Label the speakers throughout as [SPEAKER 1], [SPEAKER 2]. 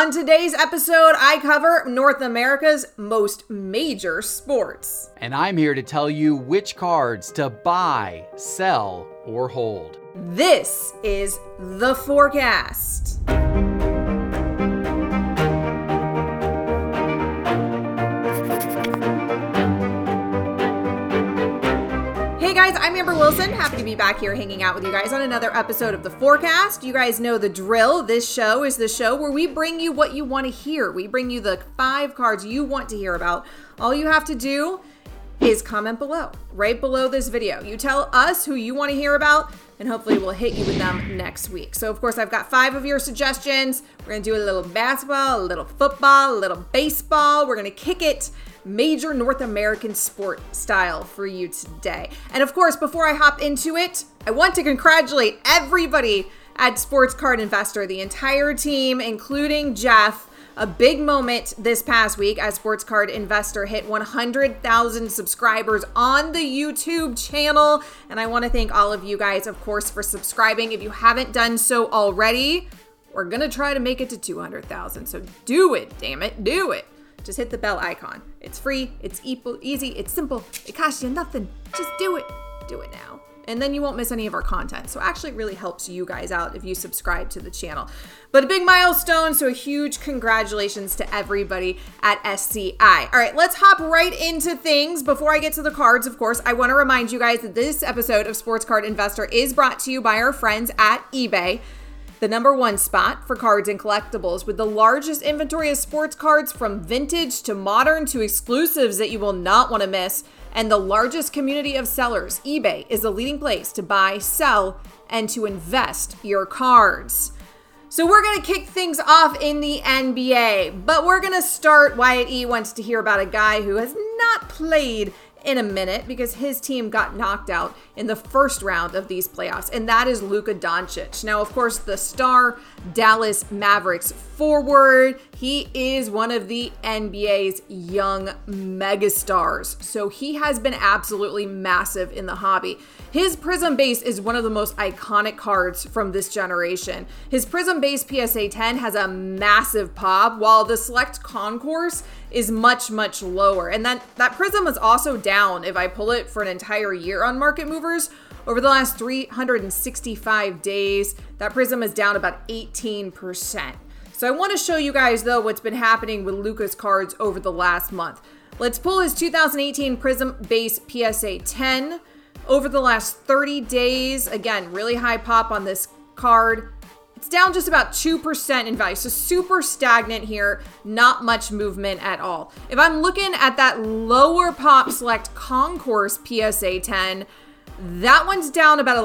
[SPEAKER 1] On today's episode, I cover North America's most major sports.
[SPEAKER 2] And I'm here to tell you which cards to buy, sell, or hold.
[SPEAKER 1] This is The Forecast. Hey guys, I'm Amber Wilson. Happy to be back here hanging out with you guys on another episode of The Forecast. You guys know the drill. This show is the show where we bring you what you want to hear. We bring you the 5 cards you want to hear about. All you have to do is comment below, right below this video. You tell us who you want to hear about, and hopefully we'll hit you with them next week. So of course, I've got 5 of your suggestions. We're going to do a little basketball, a little football, a little baseball. We're going to kick it major North American sport style for you today. And of course, before I hop into it, I want to congratulate everybody at Sports Card Investor, the entire team, including Jeff. A big moment this past week as Sports Card Investor hit 100,000 subscribers on the YouTube channel. And I want to thank all of you guys, of course, for subscribing. If you haven't done so already, we're going to try to make it to 200,000. So do it, damn it, do it. Just hit the bell icon. It's free, it's easy, it's simple, it costs you nothing. Just do it. Do it now. And then you won't miss any of our content. So actually it really helps you guys out if you subscribe to the channel. But a big milestone, so a huge congratulations to everybody at SCI. All right, let's hop right into things. Before I get to the cards, of course, I want to remind you guys that this episode of Sports Card Investor is brought to you by our friends at eBay, the #1 spot for cards and collectibles, with the largest inventory of sports cards from vintage to modern to exclusives that you will not want to miss, and the largest community of sellers. eBay is the leading place to buy, sell, and to invest your cards. So we're going to kick things off in the NBA, but we're going to start. Wyatt E wants to hear about a guy who has not played in a minute because his team got knocked out in the first round of these playoffs, and that is Luka Doncic. Now, of course, the star Dallas Mavericks forward, he is one of the NBA's young megastars, so he has been absolutely massive in the hobby. His Prism base is one of the most iconic cards from this generation. His Prism base PSA 10 has a massive pop, while the Select Concourse is much, much lower. And that Prism is also down, if I pull it for an entire year on Market Movers, over the last 365 days, that Prism is down about 18%. So I want to show you guys, though, what's been happening with Luka's cards over the last month. Let's pull his 2018 Prism base PSA 10. Over the last 30 days, again, really high pop on this card. It's down just about 2% in value, so super stagnant here, not much movement at all. If I'm looking at that lower pop Select Concourse PSA 10, that one's down about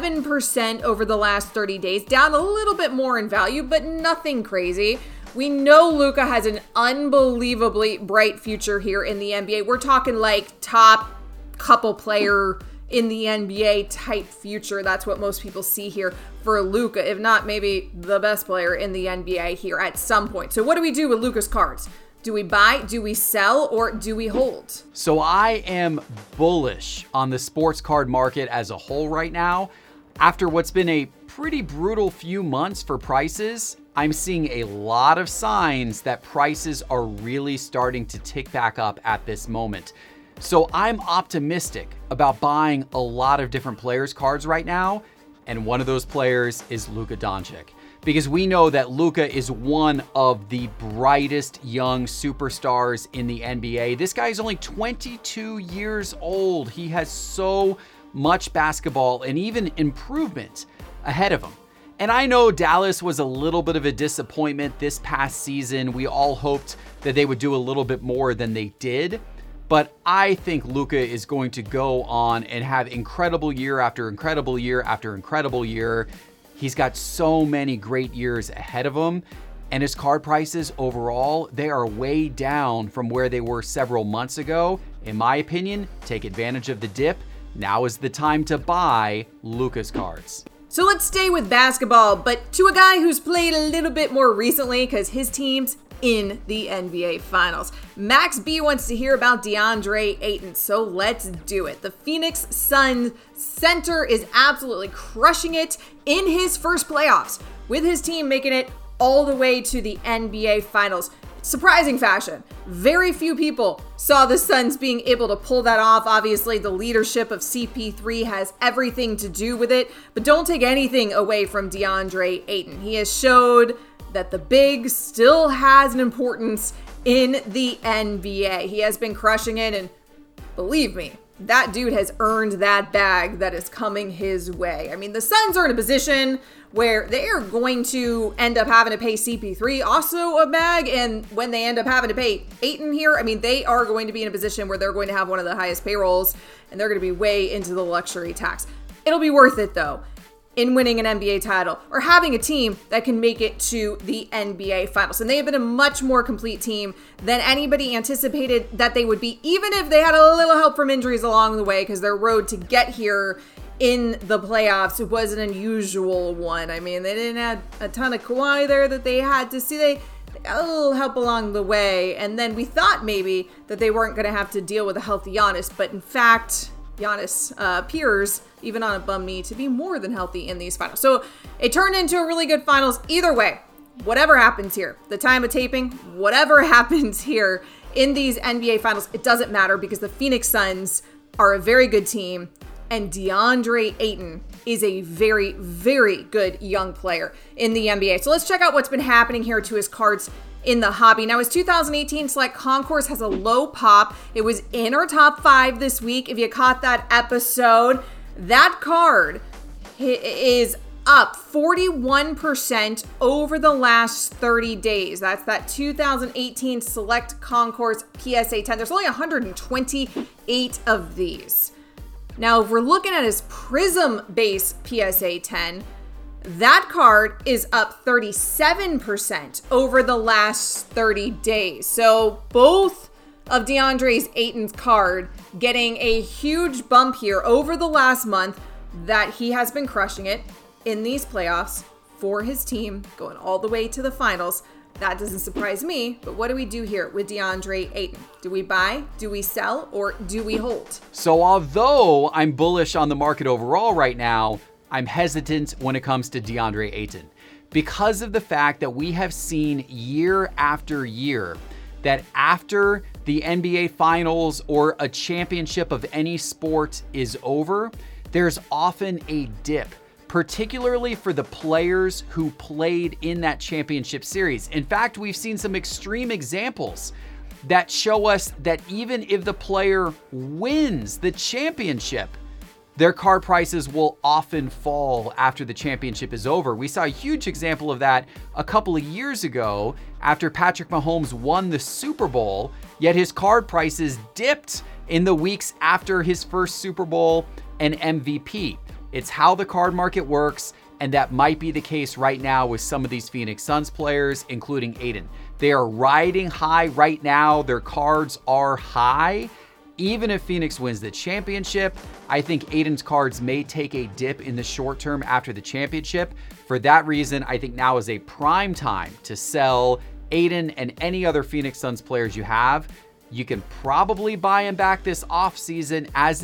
[SPEAKER 1] 11% over the last 30 days, down a little bit more in value, but nothing crazy. We know Luka has an unbelievably bright future here in the NBA. We're talking like top couple player in the NBA type future. That's what most people see here for Luka, if not maybe the best player in the NBA here at some point. So what do we do with Luka's cards? Do we buy, do we sell, or do we hold?
[SPEAKER 2] So I am bullish on the sports card market as a whole right now. After what's been a pretty brutal few months for prices, I'm seeing a lot of signs that prices are really starting to tick back up at this moment. So I'm optimistic about buying a lot of different players' cards right now, and one of those players is Luka Doncic. Because we know that Luka is one of the brightest young superstars in the NBA. This guy is only 22 years old. He has so much basketball and even improvement ahead of him. And I know Dallas was a little bit of a disappointment this past season. We all hoped that they would do a little bit more than they did. But I think Luka is going to go on and have incredible year after incredible year after incredible year. He's got so many great years ahead of him. And his card prices overall, they are way down from where they were several months ago. In my opinion, take advantage of the dip. Now is the time to buy Luka's cards.
[SPEAKER 1] So let's stay with basketball, but to a guy who's played a little bit more recently because his team's in the NBA Finals. Max B wants to hear about DeAndre Ayton, so let's do it. The Phoenix Suns center is absolutely crushing it in his first playoffs, with his team making it all the way to the NBA Finals. Surprising fashion. Very few people saw the Suns being able to pull that off. Obviously, the leadership of CP3 has everything to do with it, but don't take anything away from DeAndre Ayton. He has showed that the big still has an importance in the NBA. He has been crushing it, and believe me, that dude has earned that bag that is coming his way. I mean, the Suns are in a position where they are going to end up having to pay CP3 also a bag, and when they end up having to pay Ayton here, I mean, they are going to be in a position where they're going to have one of the highest payrolls, and they're going to be way into the luxury tax. It'll be worth it, though, in winning an NBA title or having a team that can make it to the NBA Finals. And they have been a much more complete team than anybody anticipated that they would be, even if they had a little help from injuries along the way, because their road to get here in the playoffs was an unusual one. I mean, they didn't have a ton of Kawhi there that they had to see. They got a little help along the way. And then we thought maybe that they weren't going to have to deal with a healthy Giannis, but in fact, Giannis appears, even on a bum knee, to be more than healthy in these finals. So it turned into a really good finals. Either way, whatever happens here, the time of taping, whatever happens here in these NBA finals, it doesn't matter because the Phoenix Suns are a very good team, and DeAndre Ayton is a very, very good young player in the NBA. So let's check out what's been happening here to his cards in the hobby. Now, his 2018 Select Concourse has a low pop. It was in our top 5 this week. If you caught that episode, that card is up 41% over the last 30 days. That's that 2018 Select Concourse PSA 10. There's only 128 of these. Now, if we're looking at his Prism base PSA 10, that card is up 37% over the last 30 days. So both of DeAndre Ayton's card getting a huge bump here over the last month that he has been crushing it in these playoffs for his team, going all the way to the finals. That doesn't surprise me, but what do we do here with DeAndre Ayton? Do we buy, do we sell, or do we hold?
[SPEAKER 2] So although I'm bullish on the market overall right now, I'm hesitant when it comes to DeAndre Ayton because of the fact that we have seen year after year that after the NBA Finals or a championship of any sport is over, there's often a dip, particularly for the players who played in that championship series. In fact, we've seen some extreme examples that show us that even if the player wins the championship, their card prices will often fall after the championship is over. We saw a huge example of that a couple of years ago after Patrick Mahomes won the Super Bowl, yet his card prices dipped in the weeks after his first Super Bowl and MVP. It's how the card market works, and that might be the case right now with some of these Phoenix Suns players, including Ayton. They are riding high right now. Their cards are high. Even if Phoenix wins the championship, I think Ayton's cards may take a dip in the short term after the championship. For that reason, I think now is a prime time to sell Ayton and any other Phoenix Suns players you have. You can probably buy him back this offseason at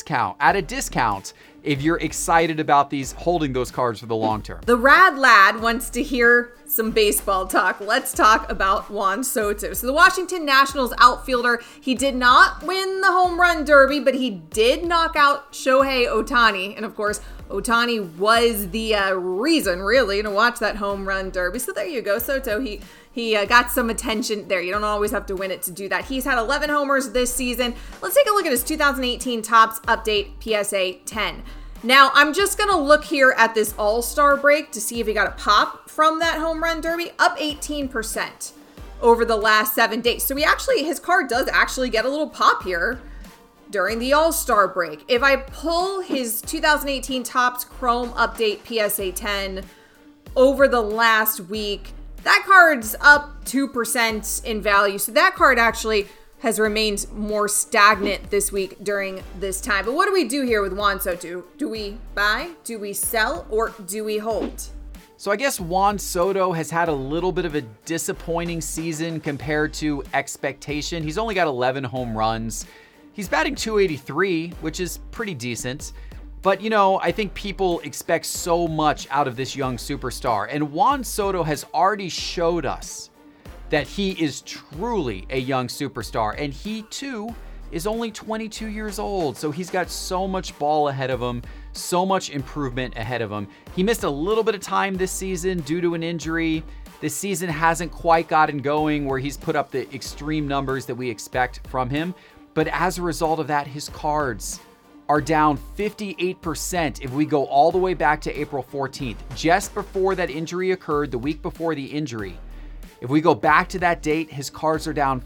[SPEAKER 2] a discount, if you're excited about these, holding those cards for the long term.
[SPEAKER 1] The Rad Lad wants to hear some baseball talk. Let's talk about Juan Soto. So the Washington Nationals outfielder, he did not win the home run derby, but he did knock out Shohei Ohtani. And of course, Ohtani was the reason really to watch that home run derby. So there you go. Soto, he got some attention there. You don't always have to win it to do that. He's had 11 homers this season. Let's take a look at his 2018 Topps Update PSA 10. Now, I'm just going to look here at this All-Star break to see if he got a pop from that home run derby. Up 18% over the last 7 days. So his card does actually get a little pop here during the All-Star break. If I pull his 2018 Topps Chrome Update PSA 10 over the last week, that card's up 2% in value. So that card actually has remained more stagnant this week during this time. But what do we do here with Juan Soto? Do we buy, do we sell, or do we hold?
[SPEAKER 2] So I guess Juan Soto has had a little bit of a disappointing season compared to expectation. He's only got 11 home runs. He's batting .283, which is pretty decent. But, I think people expect so much out of this young superstar. And Juan Soto has already showed us that he is truly a young superstar. And he, too, is only 22 years old. So he's got so much ball ahead of him, so much improvement ahead of him. He missed a little bit of time this season due to an injury. This season hasn't quite gotten going where he's put up the extreme numbers that we expect from him. But as a result of that, his cards are down 58% if we go all the way back to April 14th, just before that injury occurred, the week before the injury. If we go back to that date, his cards are down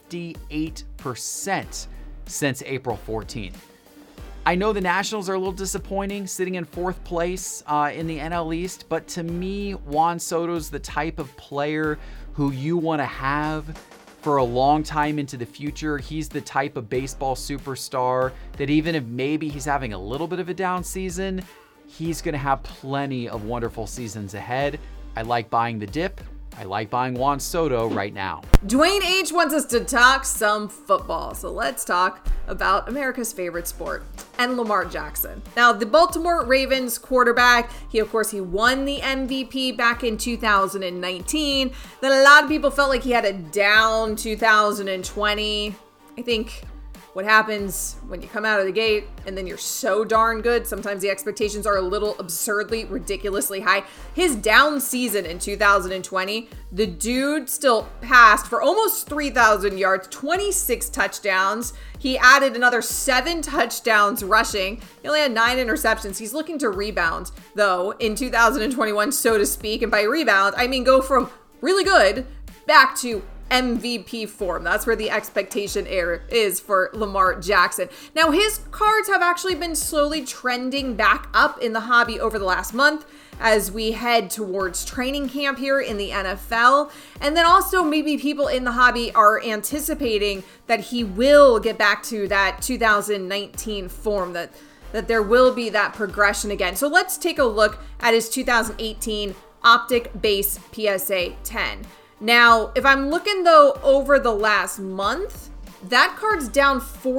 [SPEAKER 2] 58% since April 14th. I know the Nationals are a little disappointing, sitting in fourth place in the NL East, but to me, Juan Soto's the type of player who you want to have for a long time into the future. He's the type of baseball superstar that even if maybe he's having a little bit of a down season, he's going to have plenty of wonderful seasons ahead. I like buying the dip. I like buying Juan Soto right now.
[SPEAKER 1] Dwayne H. wants us to talk some football. So let's talk about America's favorite sport and Lamar Jackson. Now, the Baltimore Ravens quarterback, he won the MVP back in 2019. Then a lot of people felt like he had a down 2020. I think what happens when you come out of the gate and then you're so darn good, sometimes the expectations are a little absurdly, ridiculously high. His down season in 2020, the dude still passed for almost 3,000 yards, 26 touchdowns. He added another 7 touchdowns rushing. He only had 9 interceptions. He's looking to rebound, though, in 2021, so to speak. And by rebound, I mean go from really good back to MVP form. That's where the expectation is for Lamar Jackson. Now, his cards have actually been slowly trending back up in the hobby over the last month as we head towards training camp here in the NFL. And then also maybe people in the hobby are anticipating that he will get back to that 2019 form, that there will be that progression again. So let's take a look at his 2018 Optic Base PSA 10. Now, if I'm looking, though, over the last month, that card's down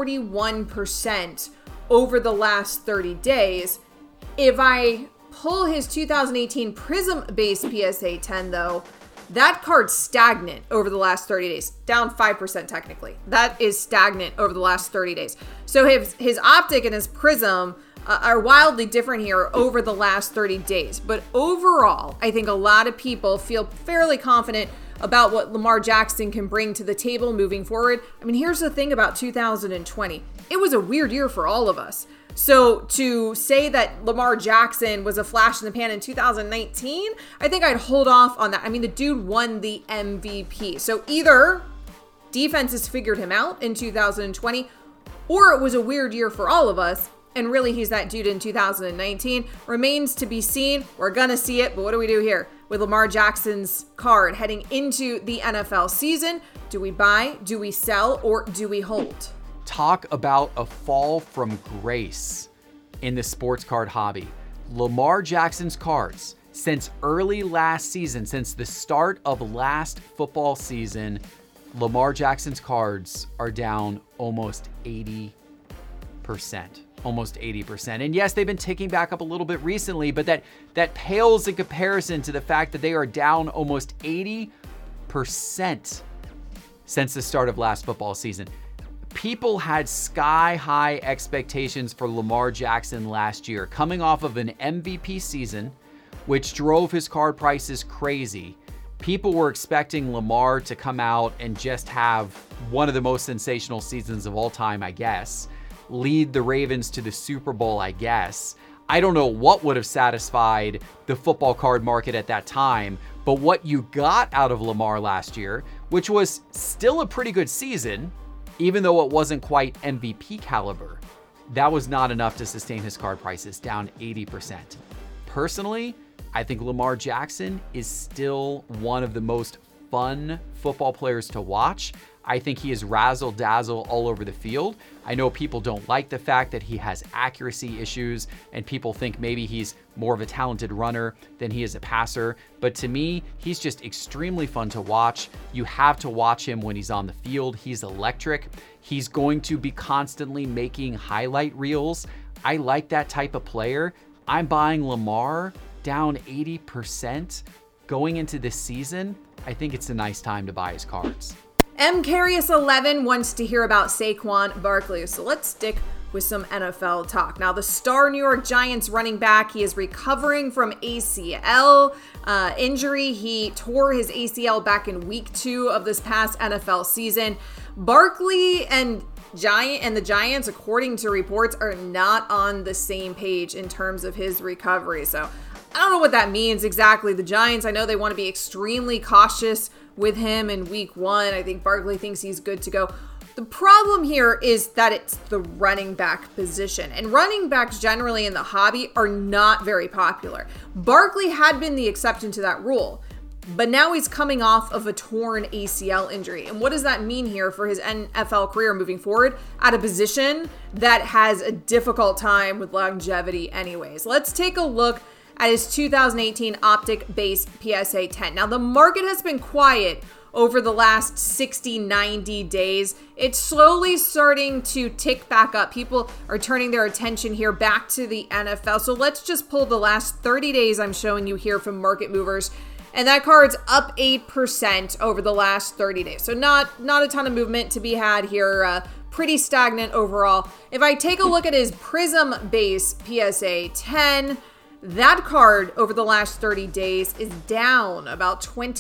[SPEAKER 1] 41% over the last 30 days. If I pull his 2018 Prism Base PSA 10, though, that card's stagnant over the last 30 days. Down 5% technically. That is stagnant over the last 30 days. So his Optic and his Prism are wildly different here over the last 30 days. But overall, I think a lot of people feel fairly confident about what Lamar Jackson can bring to the table moving forward. I mean, here's the thing about 2020. It was a weird year for all of us. So to say that Lamar Jackson was a flash in the pan in 2019, I think I'd hold off on that. I mean, the dude won the MVP. So either defenses figured him out in 2020, or it was a weird year for all of us. And really, he's that dude in 2019. Remains to be seen. We're going to see it. But what do we do here with Lamar Jackson's card heading into the NFL season? Do we buy, do we sell, or do we hold?
[SPEAKER 2] Talk about a fall from grace in the sports card hobby. Lamar Jackson's cards, since early last season, since the start of last football season, Lamar Jackson's cards are down almost 80%. Almost 80%. And yes, they've been ticking back up a little bit recently, but that pales in comparison to the fact that they are down almost 80% since the start of last football season. People had sky-high expectations for Lamar Jackson last year, coming off of an MVP season, which drove his card prices crazy. People were expecting Lamar to come out and just have one of the most sensational seasons of all time, I guess. Lead the Ravens to the Super Bowl, I guess. I don't know what would have satisfied the football card market at that time, but what you got out of Lamar last year, which was still a pretty good season, even though it wasn't quite MVP caliber, that was not enough to sustain his card prices down 80%. Personally, I think Lamar Jackson is still one of the most fun football players to watch. I think he is razzle-dazzle all over the field. I know people don't like the fact that he has accuracy issues and people think maybe he's more of a talented runner than he is a passer. But to me, he's just extremely fun to watch. You have to watch him when he's on the field. He's electric. He's going to be constantly making highlight reels. I like that type of player. I'm buying Lamar down 80% going into this season. I think it's a nice time to buy his cards.
[SPEAKER 1] Carius11 wants to hear about Saquon Barkley, so let's stick with some NFL talk. Now, the star New York Giants running back, he is recovering from ACL injury. He tore his ACL back in week 2 of this past NFL season. Barkley and the Giants, according to reports, are not on the same page in terms of his recovery. So I don't know what that means exactly. The Giants, I know they want to be extremely cautious with him in week 1. I think Barkley thinks he's good to go. The problem here is that it's the running back position, and running backs generally in the hobby are not very popular. Barkley had been the exception to that rule, but now he's coming off of a torn ACL injury. And what does that mean here for his NFL career moving forward at a position that has a difficult time with longevity anyways? Let's take a look at his 2018 Optic Base PSA 10. Now, the market has been quiet over the last 60, 90 days. It's slowly starting to tick back up. People are turning their attention here back to the NFL. So let's just pull the last 30 days I'm showing you here from Market Movers. And that card's up 8% over the last 30 days. So not a ton of movement to be had here. Pretty stagnant overall. If I take a look at his Prism Base PSA 10, that card over the last 30 days is down about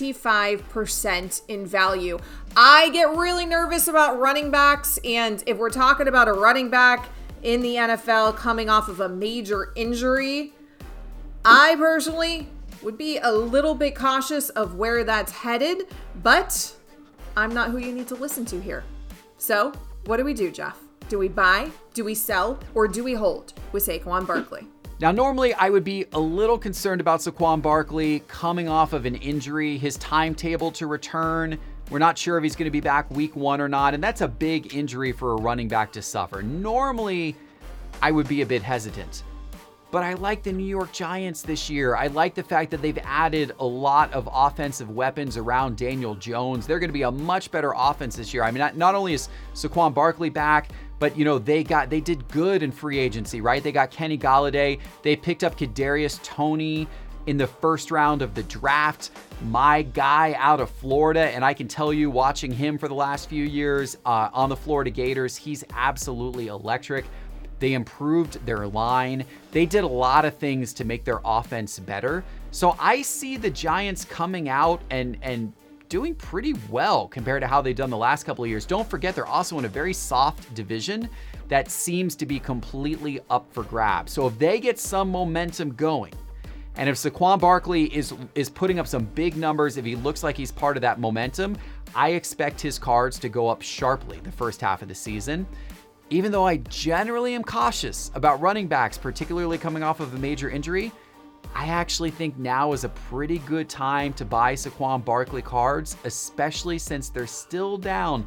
[SPEAKER 1] 25% in value. I get really nervous about running backs, and if we're talking about a running back in the NFL coming off of a major injury, I personally would be a little bit cautious of where that's headed, but I'm not who you need to listen to here. So what do we do, Jeff? Do we buy, do we sell, or do we hold with Saquon Barkley?
[SPEAKER 2] Now, normally I would be a little concerned about Saquon Barkley coming off of an injury, his timetable to return. We're not sure if he's going to be back week 1 or not, and that's a big injury for a running back to suffer. Normally, I would be a bit hesitant. But I like the New York Giants this year. I like the fact that they've added a lot of offensive weapons around Daniel Jones. They're going to be a much better offense this year. I mean, not only is Saquon Barkley back, but they did good in free agency, right? They got Kenny Golladay. They picked up Kadarius Toney in the first round of the draft. My guy out of Florida, and I can tell you, watching him for the last few years on the Florida Gators, he's absolutely electric. They improved their line. They did a lot of things to make their offense better. So I see the Giants coming out and doing pretty well compared to how they've done the last couple of years. Don't forget, they're also in a very soft division that seems to be completely up for grabs. So if they get some momentum going, and if Saquon Barkley is putting up some big numbers, if he looks like he's part of that momentum, I expect his cards to go up sharply the first half of the season. Even though I generally am cautious about running backs, particularly coming off of a major injury, I actually think now is a pretty good time to buy Saquon Barkley cards, especially since they're still down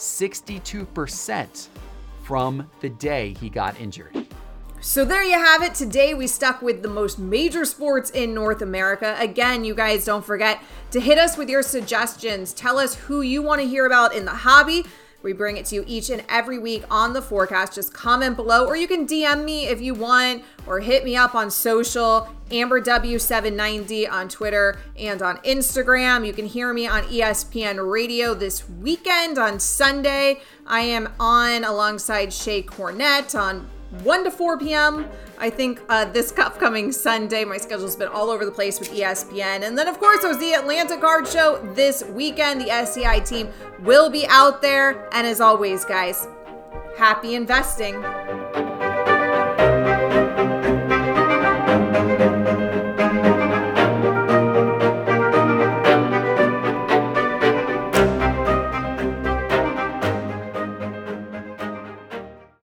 [SPEAKER 2] 62% from the day he got injured.
[SPEAKER 1] So there you have it. Today we stuck with the most major sports in North America. Again, you guys don't forget to hit us with your suggestions. Tell us who you want to hear about in the hobby. We bring it to you each and every week on the forecast. Just comment below, or you can DM me if you want, or hit me up on social, AmberW790 on Twitter and on Instagram. You can hear me on ESPN Radio this weekend on Sunday. I am on alongside Shay Cornett on 1 to 4 p.m. I think this upcoming Sunday. My schedule's been all over the place with ESPN. And then, of course, there's the Atlanta Card Show this weekend. The SCI team will be out there. And as always, guys, happy investing.